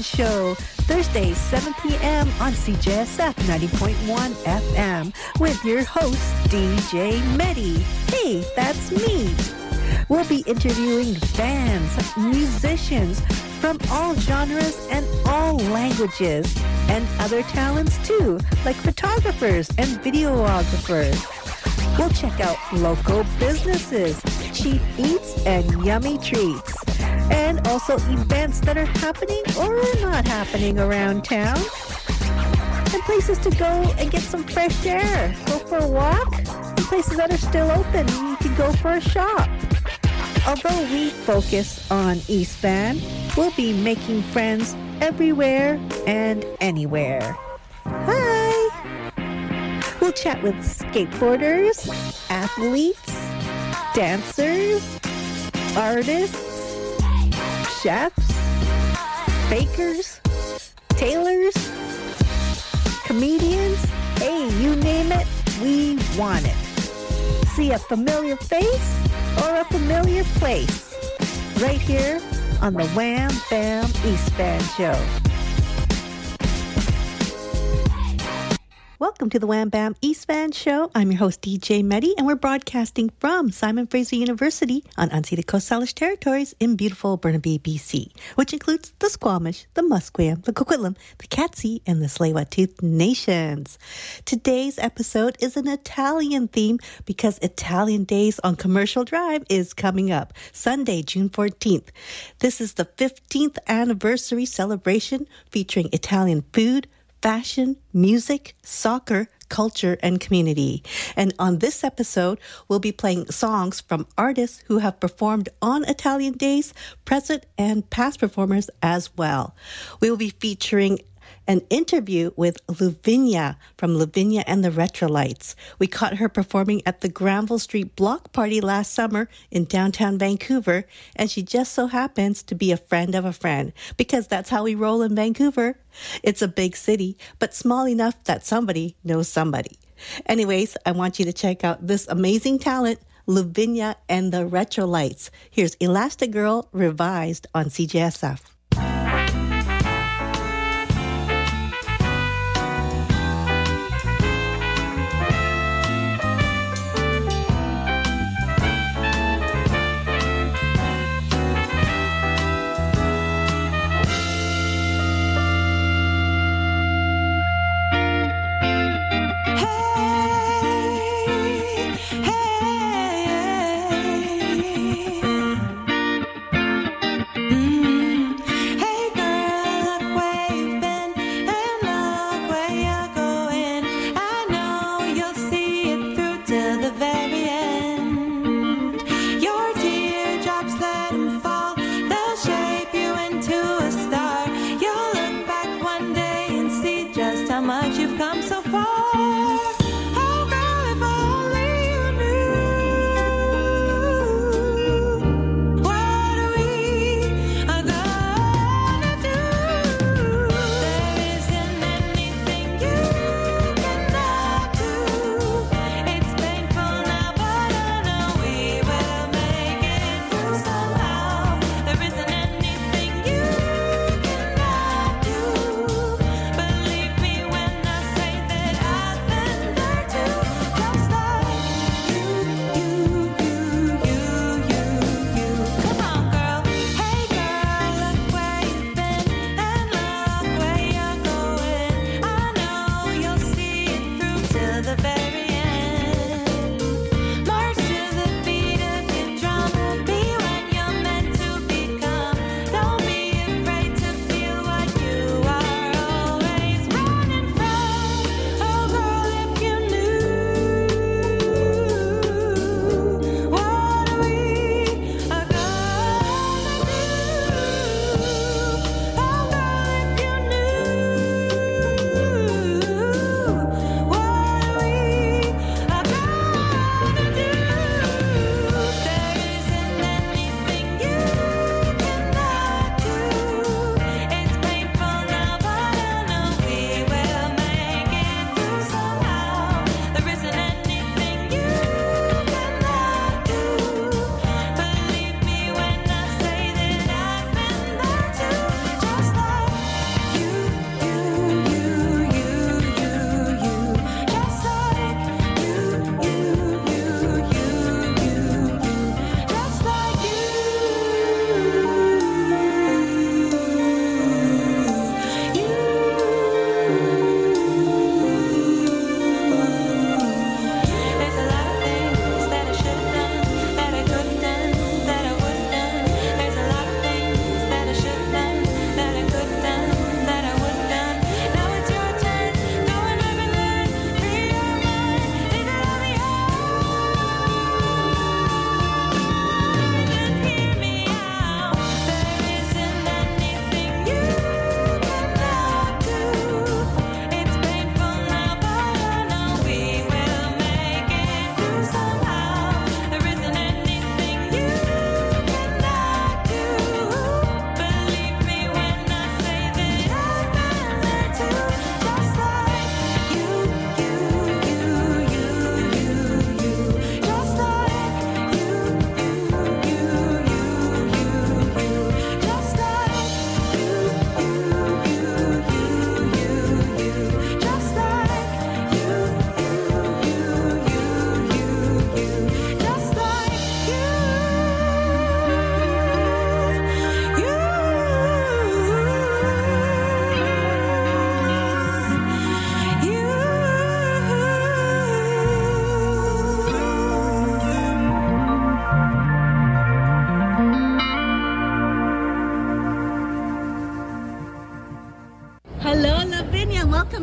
Show, Thursdays 7 p.m. on CJSF 90.1 FM with your host, DJ Medi. Hey, that's me. We'll be interviewing bands, musicians from all genres and all languages, and other talents too, like photographers and videographers. We'll check out local businesses, cheap eats, and yummy treats. And also events that are happening or not happening around town. And places to go and get some fresh air. Go for a walk. And places that are still open. You can go for a shop. Although we focus on East Van, we'll be making friends everywhere and anywhere. Hi! We'll chat with skateboarders, athletes, dancers, artists, chefs, bakers, tailors, comedians. Hey, you name it, we want it. See a familiar face or a familiar place right here on the Wham Bam East Van Show. Welcome to the Wham Bam East Van Show. I'm your host, DJ Medi, and we're broadcasting from Simon Fraser University on unceded Coast Salish territories in beautiful Burnaby, BC, which includes the Squamish, the Musqueam, the Coquitlam, the Catsi, and the Tsleil-Waututh nations. Today's episode is an Italian theme because Italian Days on Commercial Drive is coming up, Sunday, June 14th. This is the 15th anniversary celebration featuring Italian food, fashion, music, soccer, culture, and community. And on this episode, we'll be playing songs from artists who have performed on Italian Days, present and past performers as well. We'll be featuring an interview with Lavinia from Lavinia and the Retrolites. We caught her performing at the Granville Street Block Party last summer in downtown Vancouver, and she just so happens to be a friend of a friend, because that's how we roll in Vancouver. It's a big city, but small enough that somebody knows somebody. Anyways, I want you to check out this amazing talent, Lavinia and the Retrolites. Here's Elastigirl revised on CJSF. Believe me when I say that I've been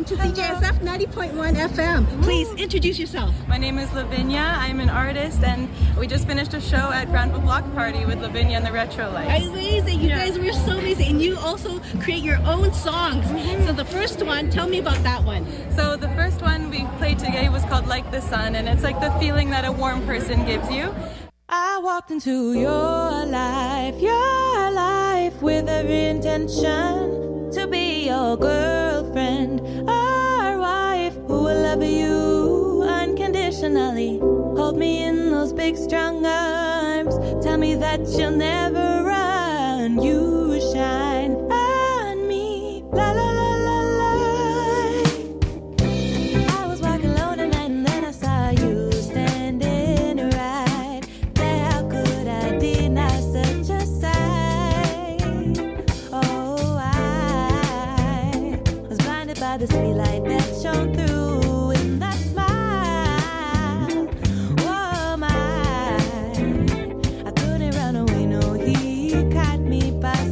welcome to CJSF 90.1 FM. Please introduce yourself. My name is Lavinia. I'm an artist, and we just finished a show at Granville Block Party with Lavinia and the Retro Lights. Amazing. You guys were so amazing. And you also create your own songs. So the first one, tell me about that one. So the first one we played today was called Like the Sun, and it's like the feeling that a warm person gives you. I walked into your life with every intention to be your girlfriend, our wife, who will love you unconditionally. Hold me in those big strong arms, tell me that you'll never run, you shine on me, la la la la la. I was walking alone at night and then I saw you standing right there. How could I deny such a sight? Oh, I was blinded by the sweet light that shone through in that smile. Oh my, I couldn't run away, no, he caught me by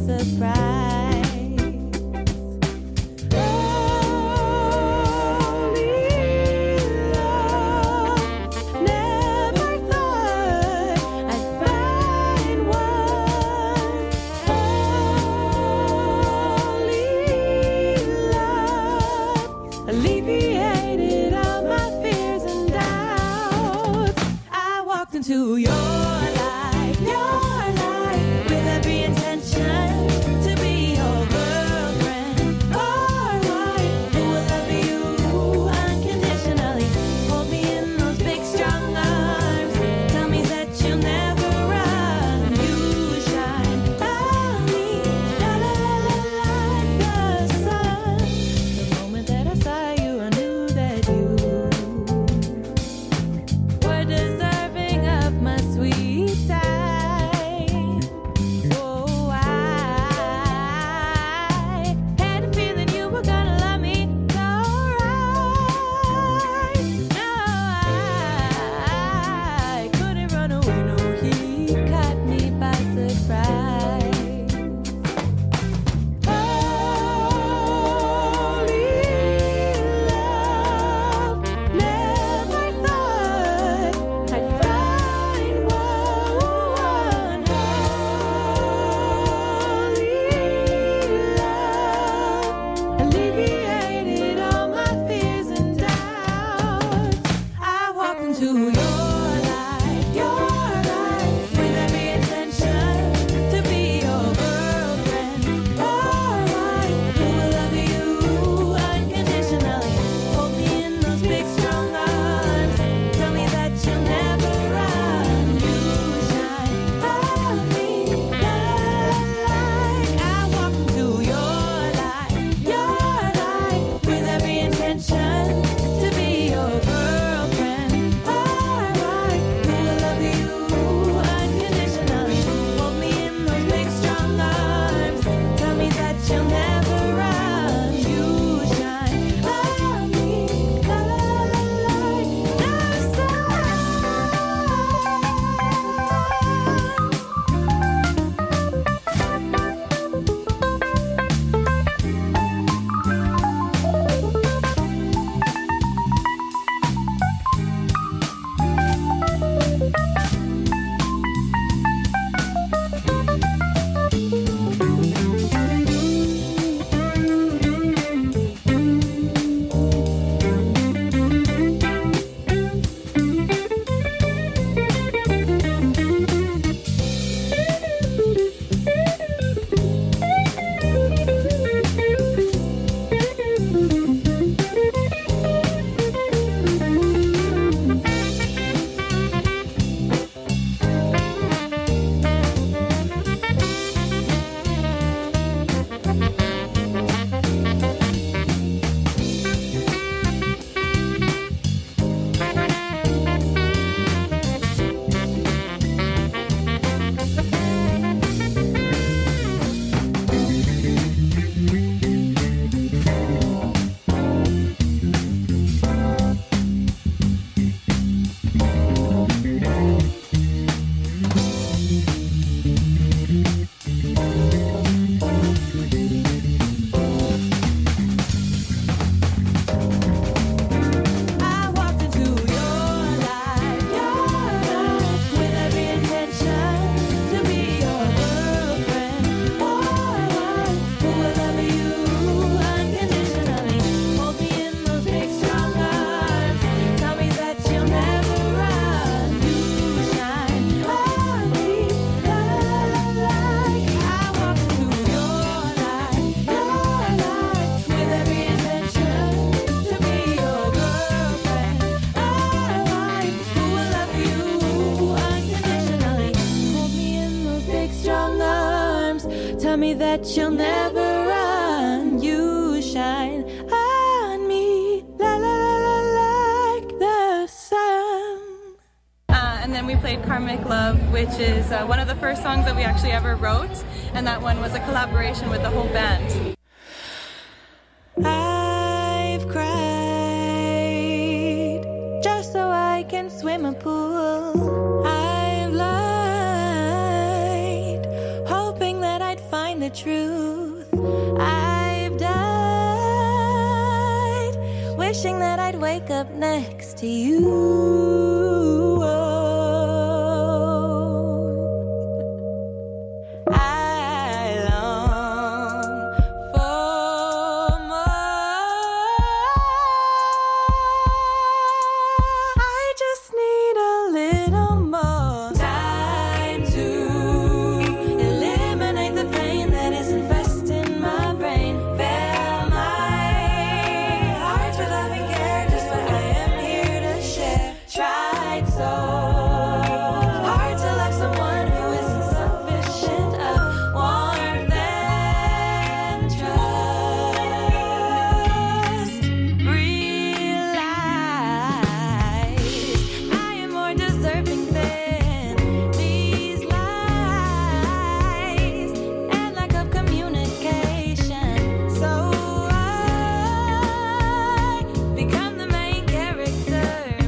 tell me that you'll never run. You shine on me, la la la la, like the sun. And then we played Karmic Love, which is one of the first songs that we actually ever wrote, and that one was a collaboration with the whole band. I've cried just so I can swim a pool. I've lied, hoping that I'd find the truth. I've died, wishing that I'd wake up next to you. I long for more. I just need a little more time to eliminate the pain that is infesting my brain. Fill my heart with love and care, just what I am here to share. Tried so hard to love someone who isn't sufficient of warmth and trust. Realize I am more deserving than these lies and lack of communication. So I become the main character.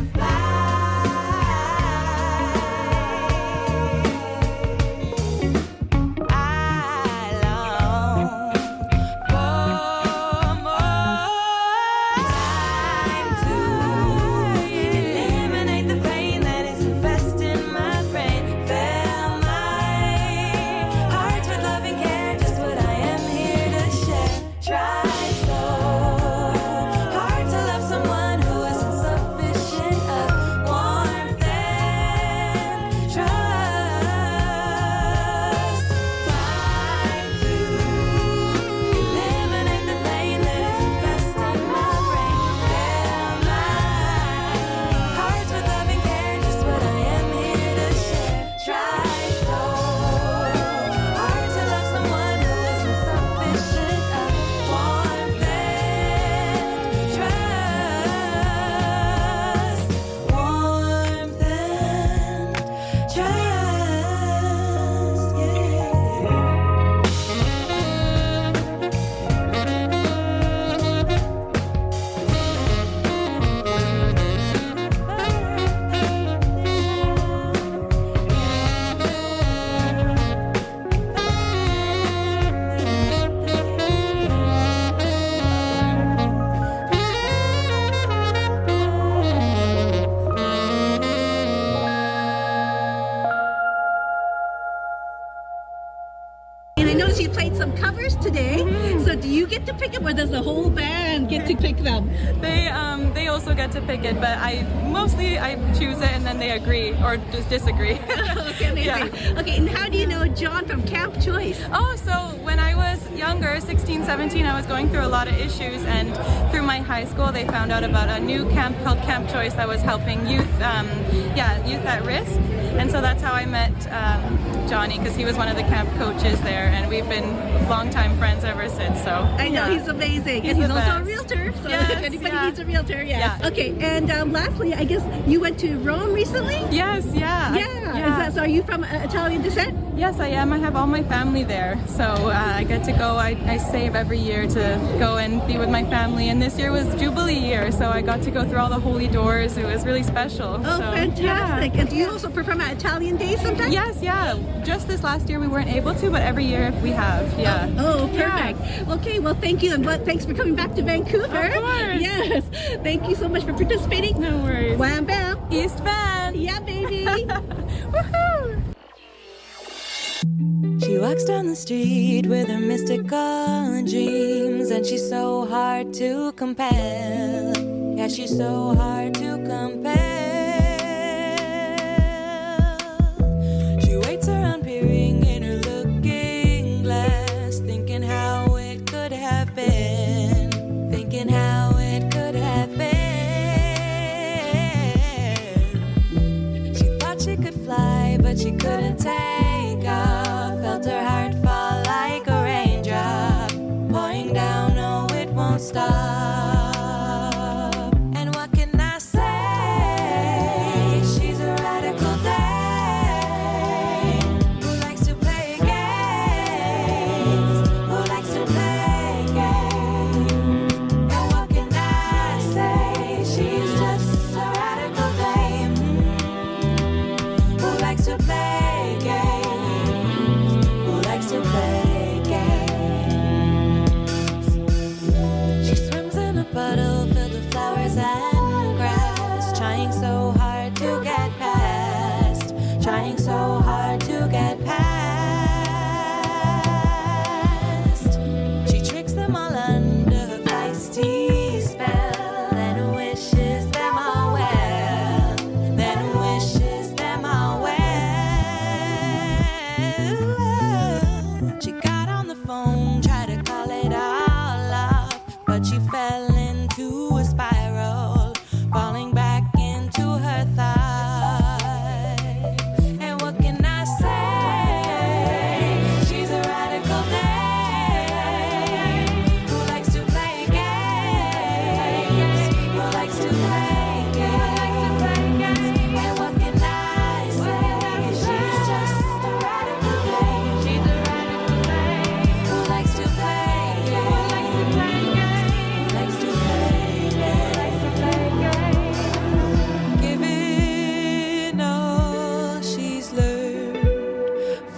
I long for more time to eliminate the pain that is infesting my brain. Fill my heart with love and care, just what I am here to share. Try so hard to love someone who isn't sufficient of warmth and trust. Time to eliminate the pain that is infesting my brain. Fill my heart with love and care, just what I am here to share. Try so hard to love someone who isn't sufficient of warmth and trust. Warmth and trust, And I noticed you played some covers today. So do you get to pick them, or does the whole band get to pick them? They also get to pick it, but I choose it and then they agree or just disagree. Okay, amazing. Yeah. Okay, and how do you know John from Camp Choice? Oh, so when I was younger, 16, 17, I was going through a lot of issues, and through my high school they found out about a new camp called Camp Choice that was helping youth at risk. And so that's how I met Johnny, because he was one of the camp coaches there, and we've been longtime friends ever since. So I know, he's amazing. And he's the also a best. realtor. So Yes, if anybody yeah. needs a realtor, yes. Yeah. Okay, and lastly, I guess you went to Rome recently? Yes, yeah. Yeah. So are you from Italian descent? Yes, I am. I have all my family there. So I get to go. I save every year to go and be with my family. And this year was Jubilee year, so I got to go through all the holy doors. It was really special. Oh, so, fantastic. yeah. And do you also perform at Italian Day sometimes? Yes, yeah. Just this last year we weren't able to, but every year we have. Yeah. Oh, perfect. Okay, well, thank you. And thanks for coming back to Vancouver. Of course. Yes. Thank you so much for participating. No worries. Wham bam. East Van. Yeah, baby. Woohoo! She walks down the street with her mystical dreams, and she's so hard to compel. Yeah, she's so hard to compel. She waits around peering in her looking glass, thinking how it could have been, thinking how it could have been. She thought she could fly, but she couldn't take off. Felt her heart fall like a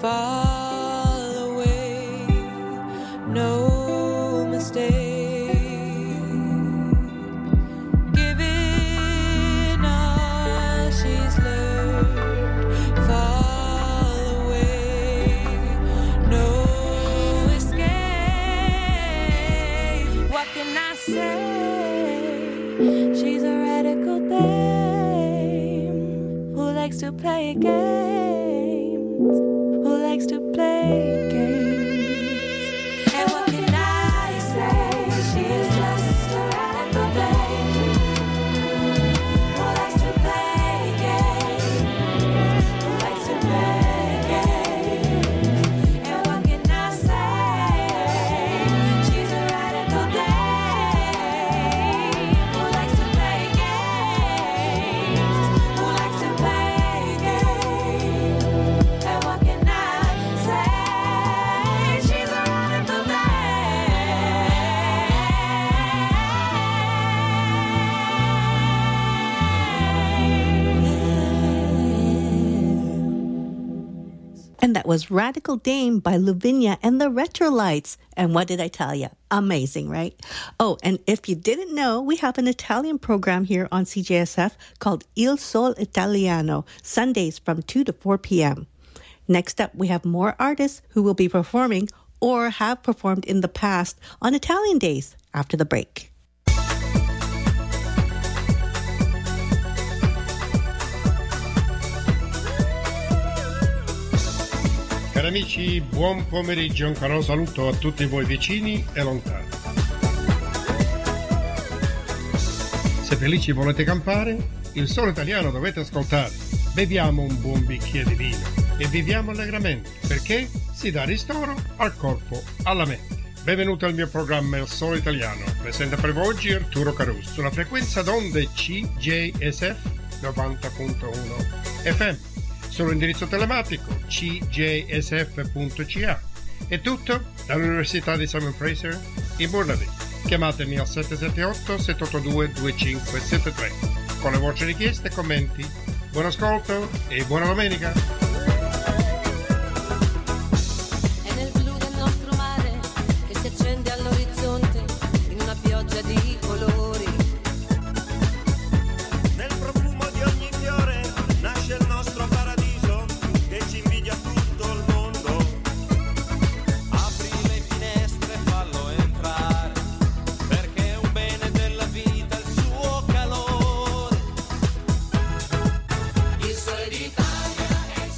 fall away, no mistake. Giving all she's learned, fall away, no escape. What can I say? She's a radical dame who likes to play games, who likes to play games. And what can I say? She's just a radical dame who likes to play games, who likes to play games. And what can I say? She's a radical dame who likes to play games, who likes to play games. And what can I say? She's a radical dame. And that was Radical Dame by Lavinia and the Retrolights. And what did I tell you? Amazing, right? Oh, and if you didn't know, we have an Italian program here on CJSF called Il Sol Italiano, Sundays from 2 to 4 p.m. Next up, we have more artists who will be performing or have performed in the past on Italian Days after the break. Cari amici, buon pomeriggio, un caro saluto a tutti voi vicini e lontani. Se felici volete campare, il solo italiano dovete ascoltare. Beviamo un buon bicchiere di vino e viviamo allegramente, perché si dà ristoro al corpo, alla mente. Benvenuto al mio programma Il Solo Italiano. Presenta per voi oggi Arturo Caruso sulla frequenza d'onde CJSF 90.1 FM. Sull'indirizzo telematico cjsf.ca. È tutto dall'Università di Simon Fraser in Burnaby. Chiamatemi al 778-782-2573 con le vostre richieste e commenti. Buon ascolto e buona domenica! È nel blu del nostro mare che si accende all'orizzonte in una pioggia di colori. Nel profumo di ogni fiore nasce il nostro paradiso che ci invidia tutto il mondo. Apri le finestre, fallo entrare, perché è un bene della vita il suo calore. Il sole d'Italia è il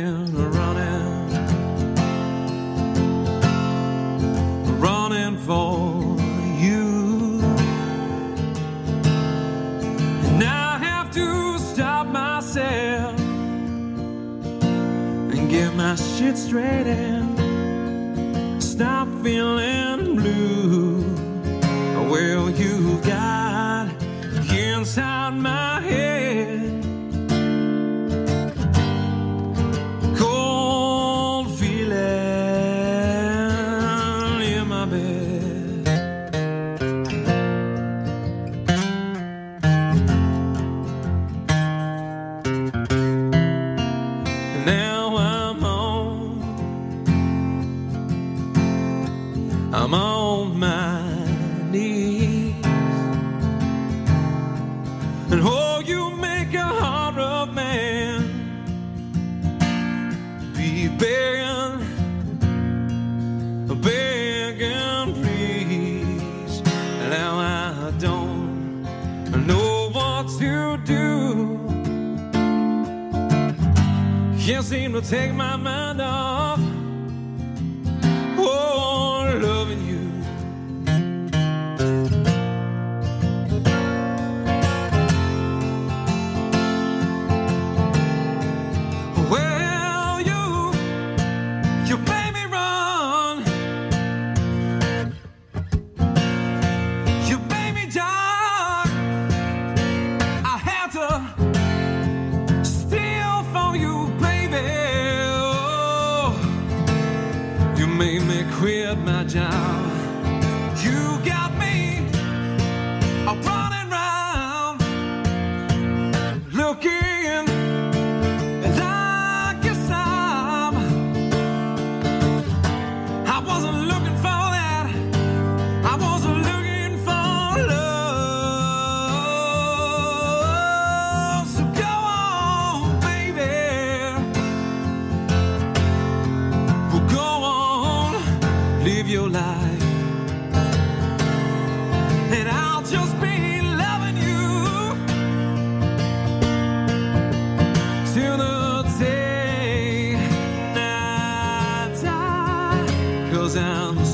running, running for you. And I have to stop myself and get my shit straight and stop feeling blue. Well, you've got inside my head cold feeling in my bed. And now I'm on my knees. And oh, you make a heart of man be begging, begging, please. Now I don't know what to do. Can't seem to take my mind off, oh, loving you. Quit my job. You got me running round, looking like a sob. I wasn't looking for that. I wasn't looking for love. So go on, baby. Well, go on. Live your life, and I'll just be loving you till the day I die, 'cause I'm